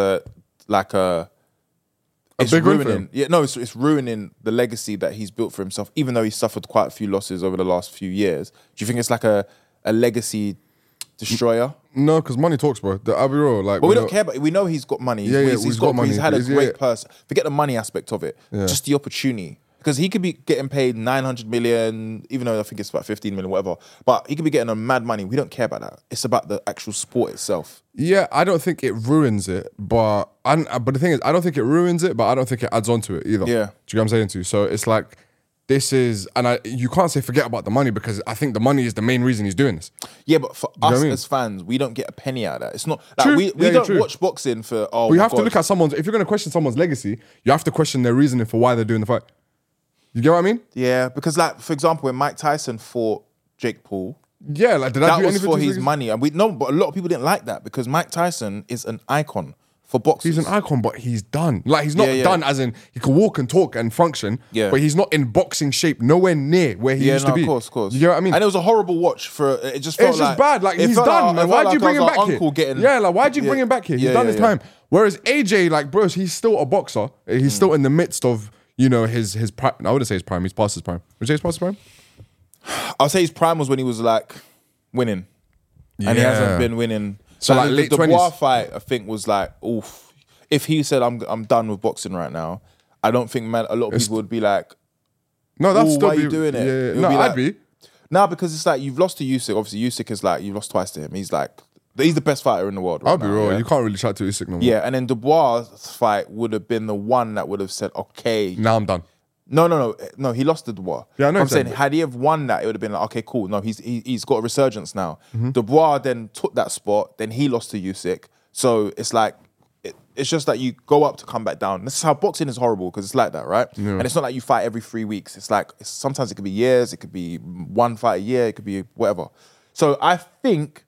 it's big win for ruining, him? yeah, no, it's ruining the legacy that he's built for himself, even though he suffered quite a few losses over the last few years? Do you think it's like a legacy Destroyer. No, because money talks, bro. I'll be real. Like, But we don't care about. We know he's got money. He's got money. He's had a great person. Forget the money aspect of it. Just the opportunity. Because he could be getting paid 900 million, even though I think it's about 15 million, whatever. But he could be getting a mad money. We don't care about that. It's about the actual sport itself. Yeah, I don't think it ruins it, but the thing is, I don't think it ruins it, but I don't think it adds on to it either. Yeah. Do you know what I'm saying to you? So it's like, this is, and you can't say forget about the money, because I think the money is the main reason he's doing this. Yeah, but for know us what I mean? as fans, we don't get a penny out of that. It's not like True. we Yeah, don't true. watch boxing for. Oh, But you my have to God. look at someone's, if you're going to question someone's legacy, you have to question their reasoning for why they're doing the fight. You get what I mean? Yeah, because like for example, when Mike Tyson fought Jake Paul, Yeah, like, did I that do was anything for to his legacy? money, and we know, but a lot of people didn't like that because Mike Tyson is an icon for boxers. He's an icon, but he's done. Like, he's not Yeah, yeah. done as in he can walk and talk and function, Yeah. but he's not in boxing shape, nowhere near where he used to be. Of course. You get what I mean? And it was a horrible watch for. It just felt It's just like, bad. Like, it he's felt done, like- man. it felt Why'd like you bring I him was back our here? uncle getting. Yeah, like, why'd you bring him back here? He's Yeah, done yeah, his yeah. time. Whereas AJ, like, bros, he's still a boxer. He's still in the midst of, you know, his prime. I wouldn't say his prime. He's past his prime. Would you say he's past his prime? I'll say his prime was when he was like winning, and he Yeah. hasn't been winning. So, like, the late Dubois 20s. fight, I think, was like, oof. If he said I'm done with boxing right now, I don't think a lot of people would be like, No, that's "Ooh, still why be, are you doing it?" Yeah, It would no, be I'd like- be. nah, because it's like you've lost to Usyk. Obviously, Usyk is like you've lost twice to him. He's the best fighter in the world. Right I'll be now, real. yeah? You can't really chat to Usyk no more. Yeah, and then Dubois' fight would have been the one that would have said, okay. Now I'm done. No, he lost to Dubois. Yeah, I know I'm he said saying, that. had he have won that, it would have been like, okay, cool. No, he's got a resurgence now. Mm-hmm. Dubois then took that spot, then he lost to Usyk. So it's like, it's just that you go up to come back down. This is how boxing is horrible, because it's like that, right? And it's not like you fight every 3 weeks. It's like, sometimes it could be years, it could be one fight a year, it could be whatever. So I think,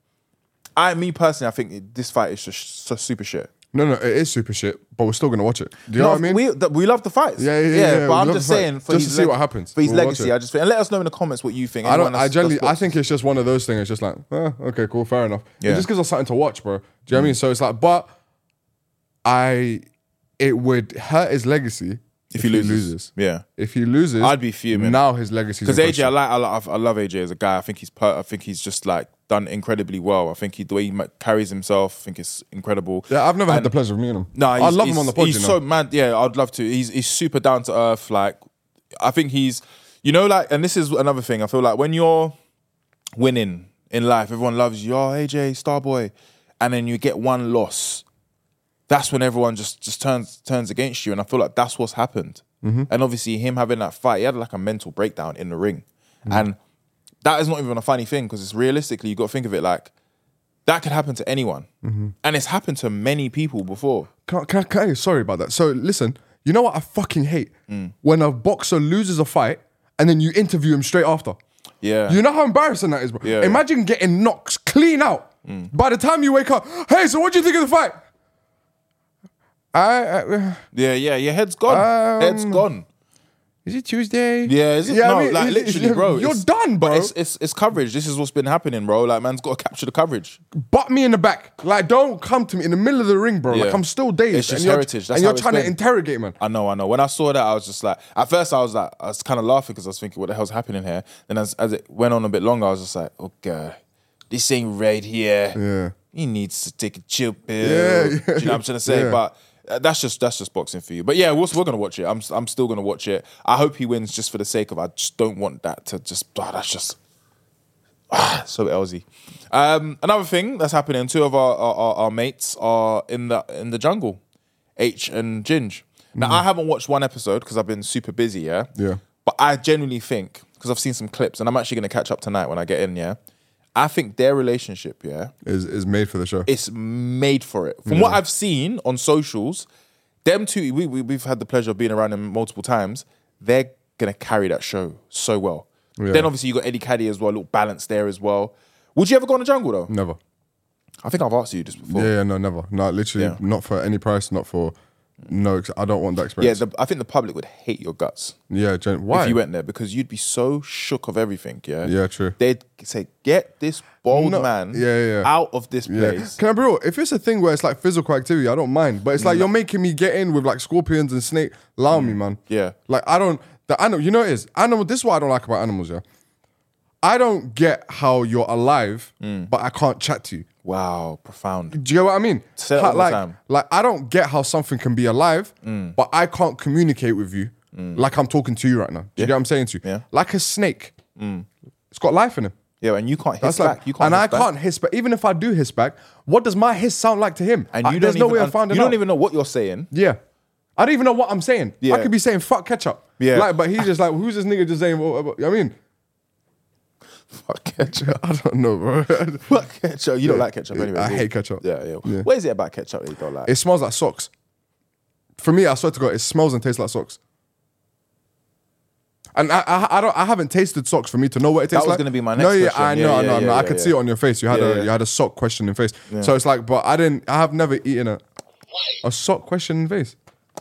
me personally, I think this fight is just so super shit. No, it is super shit, but we're still gonna watch it. Do you know what I mean? We love the fights. Yeah, But we I'm love just the fight. saying, for Just his to see what happens. for his We'll watch legacy, it. I just think, and let us know in the comments what you think. I Anyone I think it's just one of those things. It's just like, okay, cool, fair enough. Yeah. It just gives us something to watch, bro. Do you know what I mean? So it's like, but it would hurt his legacy if he loses. Yeah. If he loses, I'd be fuming. Now his legacy Because AJ, I love AJ as a guy. I think he's just like done incredibly well. I think the way he carries himself, I think it's incredible. Yeah, I've never had the pleasure of meeting him. No, I love him on the pod. He's you know? so mad. Yeah, I'd love to. He's super down to earth. Like, I think he's, you know, like, and this is another thing. I feel like when you're winning in life, everyone loves you. Oh, AJ, Starboy, and then you get one loss. That's when everyone just turns against you, and I feel like that's what's happened. Mm-hmm. And obviously, him having that fight, he had like a mental breakdown in the ring, and that is not even a funny thing, because it's realistically, you got to think of it like that could happen to anyone, and it's happened to many people before. Can I, sorry about that. So listen, you know what I fucking hate? When a boxer loses a fight and then you interview him straight after. Yeah, You know how embarrassing that is, bro? Yeah. Imagine getting knocked clean out. By the time you wake up, hey, so what do you think of the fight? yeah, your head's gone. Head's gone. Is it Tuesday? Yeah, is it? Yeah, No, I mean, like literally, bro. You're it's- done, bro. But it's coverage. This is what's been happening, bro. Like, man's got to capture the coverage. Butt me in the back. Like, don't come to me in the middle of the ring, bro. Like, Yeah. I'm still dazed. It's just and you're, heritage. That's and you're how it's trying to been. interrogate, man. I know. When I saw that, I was just like, at first I was kind of laughing because I was thinking, what the hell's happening here? Then as it went on a bit longer, I was just like, okay, this ain't right here. Yeah. He needs to take a chill pill. Yeah, Do you know what I'm trying to say? yeah. But that's just boxing for you. But yeah, we're gonna watch it. I'm still gonna watch it. I hope he wins just for the sake of. I just don't want that to just. That's just. So LZ. Another thing that's happening. Two of our mates are in the jungle. H and Ginge. Now I haven't watched one episode because I've been super busy. Yeah. Yeah. But I genuinely think, because I've seen some clips, and I'm actually gonna catch up tonight when I get in. Yeah. I think their relationship, Is made for the show. it's made for it. From what I've seen on socials, them two, we've had the pleasure of being around them multiple times. They're gonna carry that show so well. Yeah. Then obviously you got Eddie Caddy as well, a little balance there as well. Would you ever go on the jungle though? Never. I think I've asked you this before. Yeah, no, never. No, literally, Yeah. not for any price, not for... No, I don't want that Yeah, experience. I think the public would hate your guts Why? if you went there, because you'd be so shook of everything. Yeah, Yeah, true. They'd say, "Get this bold No, man yeah. out of this Yeah. place." Can I be real? If it's a thing where it's like physical activity, I don't mind. But it's like you're making me get in with like scorpions and snake. Allow me, man. Yeah. Like I don't. The animal. You know what it is? Animal. This is what I don't like about animals. Yeah. I don't get how you're alive, but I can't chat to you. Wow, profound. Do you get what I mean? Say it all the time. Like I don't get how something can be alive, but I can't communicate with you like I'm talking to you right now. Do you get what I'm saying to you? Yeah. Like a snake. It's got life in him. Yeah, and you can't hiss That's back. like, You can't. and I hiss back. can't hiss back. Even if I do hiss back, what does my hiss sound like to him? And you there's don't no even, way of finding you out. don't even know what you're saying. Yeah. I don't even know what I'm saying. Yeah. I could be saying fuck ketchup. Yeah. Like, but he's just like, who's this nigga just saying, I mean, Fuck ketchup. I don't know, bro. Fuck ketchup. You don't like ketchup anyway. I do you? hate ketchup. Yeah. Yeah. What is it about ketchup that you don't like? It smells like socks. For me, I swear to God, it smells and tastes like socks. And I haven't tasted socks for me to know what it tastes That was like. gonna be my No, next yeah, question. I Yeah, know, yeah, I know. yeah, I could yeah. see it on your face. You had you had a sock question in face. So it's like, but I have never eaten a sock question in face.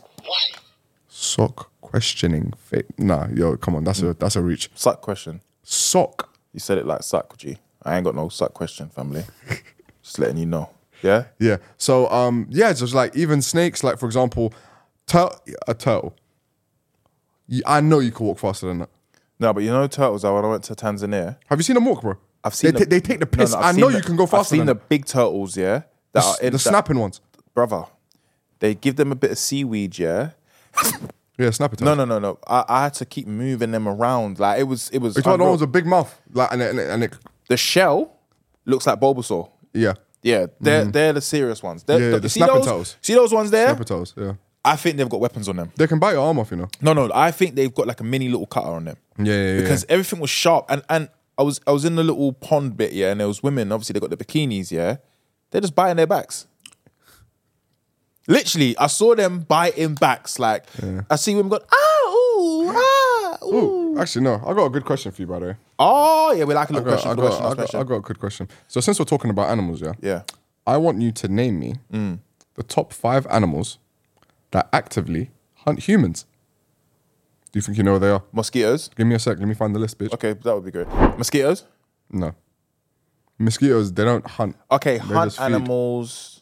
Sock questioning face. Nah, yo, come on, that's a reach. Suck question. Sock. You said it like suck, G. I ain't got no suck question, family. Just letting you know. Yeah? Yeah. So just like even snakes, like for example, a turtle. I know you can walk faster than that. No, but you know turtles, when I went to Tanzania, Have you seen them walk, bro? I've seen they take the piss. I've I seen know you can go faster I've seen than the that. big turtles, yeah? That are in The snapping ones. Brother, they give them a bit of seaweed, yeah? Yeah, snap it. No. I had to keep moving them around. Like, it was It's one of the unreal. ones with a big mouth. Like, and it The shell looks like Bulbasaur. yeah. Yeah, they're the serious ones. Yeah, You the see snapping those- turtles. See those ones there? Snapper toes, yeah. I think they've got weapons on them. They can bite your arm off, you know. No, I think they've got like a mini little cutter on them. Yeah. Because everything was sharp, and I was in the little pond bit, yeah, and there was women. Obviously, they got the bikinis, yeah. They're just biting their backs. Literally, I saw them biting backs. Like I see women go, ooh. Ooh, actually, no. I got a good question for you, by the way. Oh yeah, we like a little question. I got a good question. So since we're talking about animals, Yeah. I want you to name me the top 5 animals that actively hunt humans. Do you think you know where they are? Mosquitoes. Give me a sec. Let me find the list, bitch. Okay, that would be good. Mosquitoes. No. Mosquitoes, they don't hunt. Okay, They hunt just feed. animals.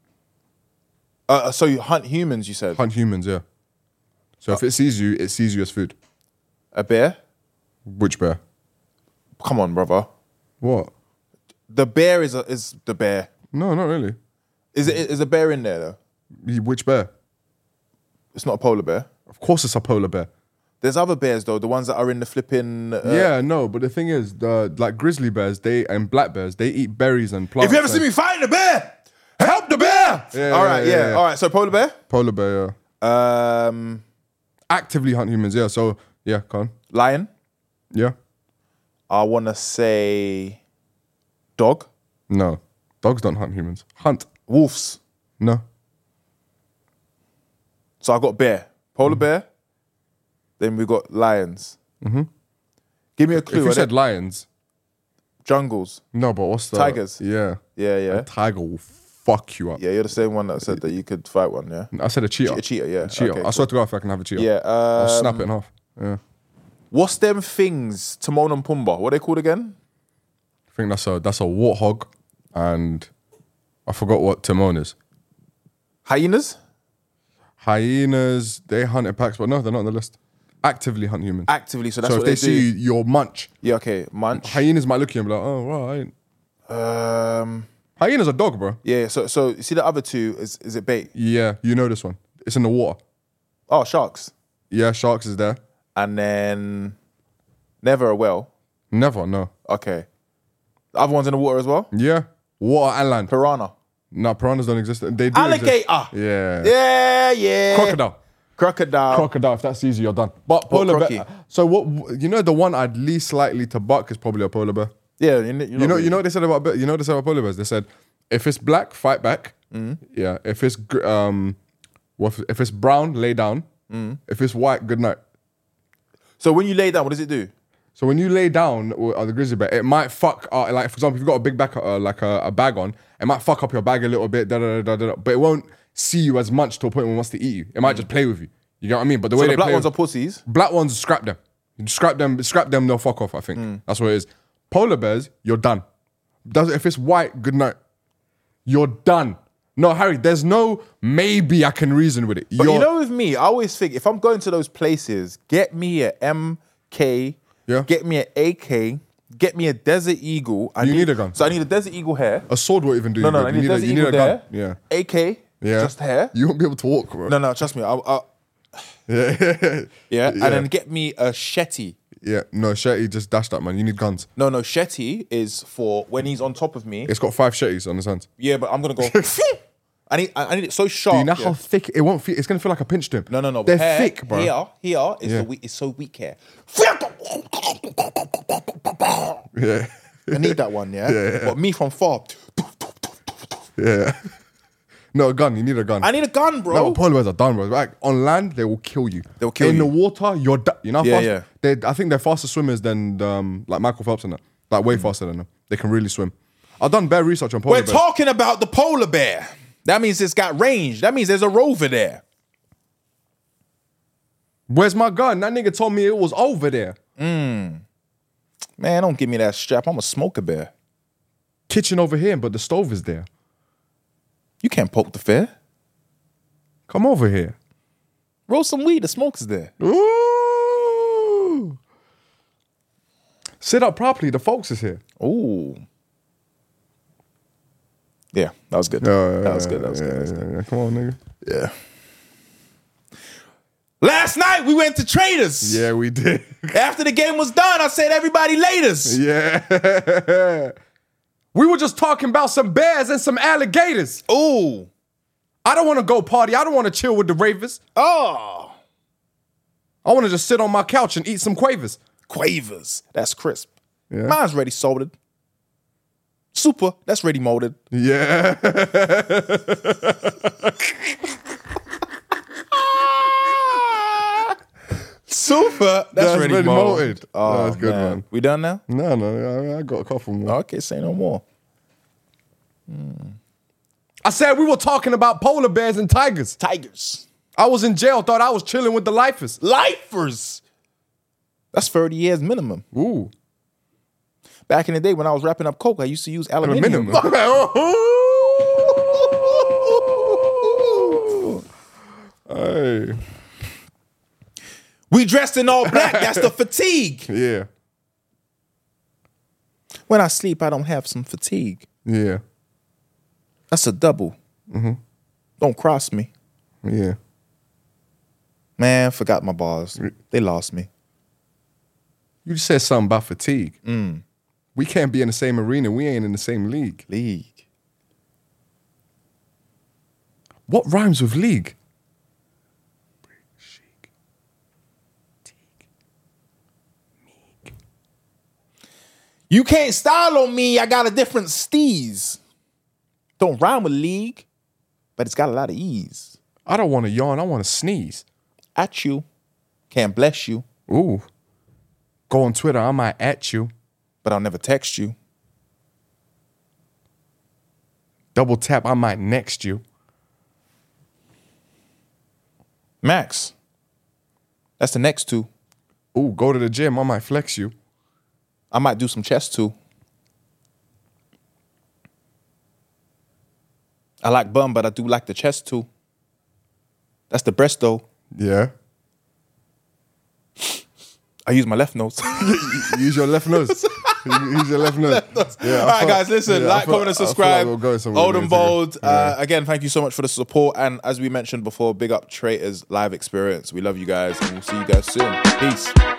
So you hunt humans, you said? Hunt humans, yeah. So if it sees you as food. A bear? Which bear? Come on, brother. What? The bear is the bear. No, not really. Is a bear in there though? Which bear? It's not a polar bear. Of course it's a polar bear. There's other bears though, the ones that are in the flipping. Yeah, no, but the thing is, like grizzly bears, and black bears, they eat berries and plants. If you ever see me fighting a bear, help the bear. Yeah, All right, yeah. All right. So polar bear. Polar bear, yeah. Um, Actively hunt humans, yeah. So, yeah, Con. lion. Yeah. I wanna say dog. No. Dogs don't hunt humans. Hunt. Wolves. No. So I got bear, polar bear. Then we got lions. Mm-hmm. Give me a clue. If you are said they lions, jungles. no, but what's the... Tigers. Yeah. Yeah. A tiger will fuck you up. Yeah, you're the same one that said that you could fight one. Yeah. I said a cheetah. A cheetah, yeah. A cheetah. Okay, I swear to God if I can have a cheetah. Yeah. I'll snap it in half. Yeah. What's them things? Timon and Pumbaa. What are they called again? I think that's a warthog, and I forgot what Timon is. Hyenas. Hyenas, they hunt in packs, but no, they're not on the list. Actively hunt humans. Actively. So that's So if what they they see you, you're munch. Yeah. Okay. Munch. Hyenas might look at you and be like, oh, well, I ain't. Hyena's a dog, bro. Yeah. So you see the other two? Is it bait? Yeah, you know this one. It's in the water. Oh, sharks. Yeah, sharks is there. And then never a whale. Never, no. Okay. The other ones in the water as well. Yeah, water and land. Piranha. No, piranhas don't exist. They do Alligator. Exist. Yeah. Yeah. Crocodile. Crocodile. If that's easy, you're done. But polar crocky? bear. So what? You know, the one I'd least likely to buck is probably a polar bear. Yeah. You know what they said about polar bears? They said if it's black, fight back. Yeah. If it's if it's brown, lay down. If it's white, good night. So when you lay down, what does it do? So when you lay down on the grizzly bear, it might fuck. Like for example, if you've got a big bag, like a bag on, it might fuck up your bag a little bit. But it won't see you as much to a point where it wants to eat you. It might just play with you. You get what I mean? But the way So they the black play ones with- are pussies. black ones, scrap them. You scrap them, they'll fuck off, I think. That's what it is. Polar bears, you're done. If it's white, good night. You're done. No, Harry, there's no maybe I can reason with it. But you know, with me, I always think if I'm going to those places, get me a MK, Yeah. get me an AK, get me a Desert Eagle. You need a gun. So I need a Desert Eagle hair. A sword won't even do you No, good. I need a Desert you need Eagle a gun. hair. Yeah. AK, Yeah. just hair. You won't be able to walk, bro. No, trust me. Yeah. And then get me a Shetty. Yeah. No, Shetty, just dash that, man. You need guns. No, Shetty is for when he's on top of me. It's got 5 Shetties on his hands. Yeah, but I'm gonna go. I need it so sharp. Do you know yeah. how thick it won't feel? It's gonna feel like I pinched him. No. They're hair, thick, bro. Here is it's so weak hair. Yeah. I need that one, yeah. But me from far. Yeah. No, a gun. You need a gun. I need a gun, bro. No, polar bears are done, bro. Like on land, they will kill you. They'll kill In you. the water, you're done. You know how Yeah, fast? I think they're faster swimmers than like Michael Phelps and that. Like way faster than them. They can really swim. I've done bare research on polar We're bears. talking about the polar bear. That means it's got range. That means there's a rover there. Where's my gun? That nigga told me it was over there. Man, don't give me that strap. I'm a smoker bear. Kitchen over here, but the stove is there. You can't poke the fair. Come over here. Roll some weed. The smoke is there. Ooh. Sit up properly. The folks is here. Ooh. Yeah, that was good. Yeah, That was good. yeah. Come on, nigga. Yeah. Last night we went to Traders. Yeah, we did. After the game was done, I said everybody laters. Yeah. We were just talking about some bears and some alligators. Ooh. I don't want to go party. I don't want to chill with the ravers. Oh. I want to just sit on my couch and eat some quavers. Quavers. That's crisp. Yeah. Mine's ready salted. Super. That's ready molded. Yeah. Super. That's ready molded. Oh, That's good, man. We done now? No, I got a couple more. Okay, say no more. I said we were talking about polar bears and tigers. Tigers. I was in jail, thought I was chilling with the lifers. Lifers. That's 30 years minimum. Ooh. Back in the day when I was wrapping up coke, I used to use aluminium. Hey. We dressed in all black. That's the fatigue. Yeah. When I sleep, I don't have some fatigue. Yeah. That's a double. Don't cross me. Yeah. Man, forgot my bars. They lost me. You just said something about fatigue. We can't be in the same arena. We ain't in the same league. League. What rhymes with league? You can't style on me. I got a different steez. Don't rhyme with league, but it's got a lot of ease. I don't want to yawn. I want to sneeze. At you. Can't bless you, Ooh. Go on Twitter. I might at you. but I'll never text you. Double tap. I might next you. Max. That's the next two. Ooh, go to the gym. I might flex you. I might do some chest too. I like bum, but I do like the chest too. That's the breast though. Yeah. I use my left nose. Use your left nose. Use your left nose. Yeah, All right, guys, listen, like, comment, and subscribe. Old and bold. Again, thank you so much for the support. And as we mentioned before, big up Traitors live experience. We love you guys, and we'll see you guys soon. Peace.